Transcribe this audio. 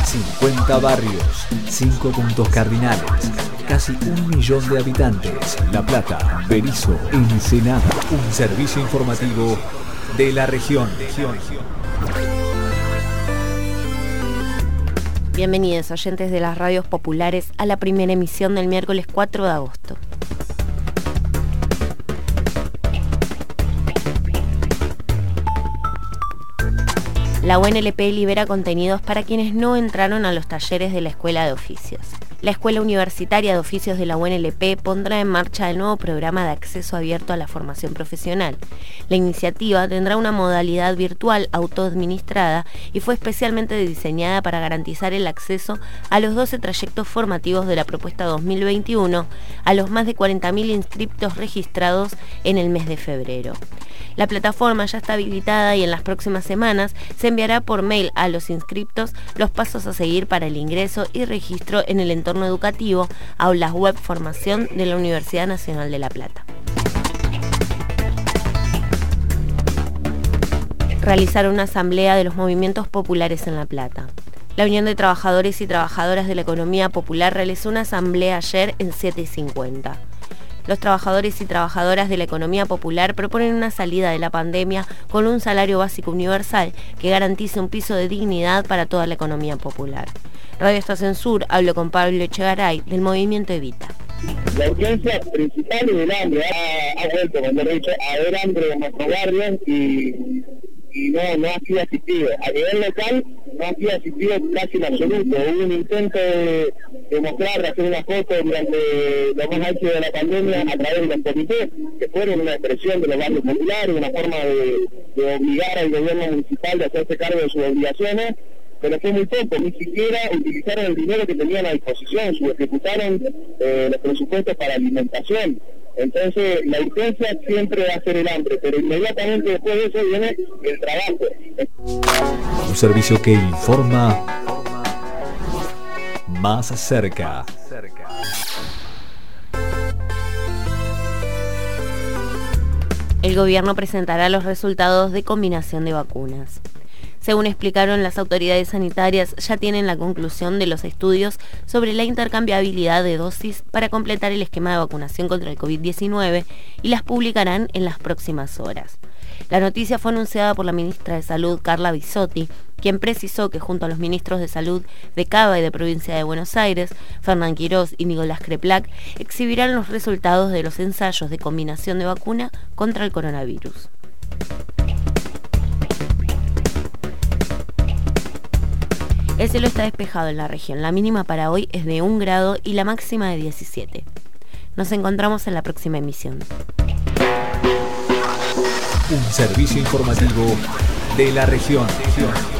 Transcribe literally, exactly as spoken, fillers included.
cincuenta barrios, cinco puntos cardinales, casi un millón de habitantes. La Plata, Berisso, Ensenada. Un servicio informativo de la región. Bienvenidos, oyentes de las radios populares, a la primera emisión del miércoles cuatro de agosto. La U N L P libera contenidos para quienes no entraron a los talleres de la Escuela de Oficios. La Escuela Universitaria de Oficios de la U N L P pondrá en marcha el nuevo programa de acceso abierto a la formación profesional. La iniciativa tendrá una modalidad virtual autoadministrada y fue especialmente diseñada para garantizar el acceso a los doce trayectos formativos de la propuesta dos mil veintiuno a los más de cuarenta mil inscriptos registrados en el mes de febrero. La plataforma ya está habilitada y en las próximas semanas se enviará por mail a los inscriptos los pasos a seguir para el ingreso y registro en el entorno educativo, aulas web formación de la Universidad Nacional de La Plata. Realizaron una asamblea de los movimientos populares en La Plata. La Unión de Trabajadores y Trabajadoras de la Economía Popular realizó una asamblea ayer en siete y cincuenta. Los trabajadores y trabajadoras de la economía popular proponen una salida de la pandemia con un salario básico universal que garantice un piso de dignidad para toda la economía popular. Radio Estación Sur habló con Pablo Echegaray del movimiento Evita. La urgencia principal es el hambre. Ha, ha vuelto, como he dicho, a haber hambre en nuestros barrios y, y no, no ha sido asistido. A nivel local no ha sido asistido casi en absoluto. Hubo un intento de, de mostrar, de hacer una foto durante lo más álgido de la pandemia a través de los comités, que fueron una expresión de los barrios populares, una forma de, de obligar al gobierno municipal de hacerse cargo de sus obligaciones, pero fue muy poco, ni siquiera utilizaron el dinero que tenían a disposición, subejecutaron eh, los presupuestos para alimentación. Entonces, la urgencia siempre va a ser el hambre, pero inmediatamente después de eso viene el trabajo. Un servicio que informa más cerca. El gobierno presentará los resultados de combinación de vacunas. Según explicaron las autoridades sanitarias, ya tienen la conclusión de los estudios sobre la intercambiabilidad de dosis para completar el esquema de vacunación contra el COVID diecinueve y las publicarán en las próximas horas. La noticia fue anunciada por la ministra de Salud, Carla Bisotti, quien precisó que junto a los ministros de Salud de Cava y de Provincia de Buenos Aires, Fernán Quirós y Nicolás Creplac, exhibirán los resultados de los ensayos de combinación de vacuna contra el coronavirus. El cielo está despejado en la región. La mínima para hoy es de un grado y la máxima de diecisiete. Nos encontramos en la próxima emisión. Un servicio informativo de la región.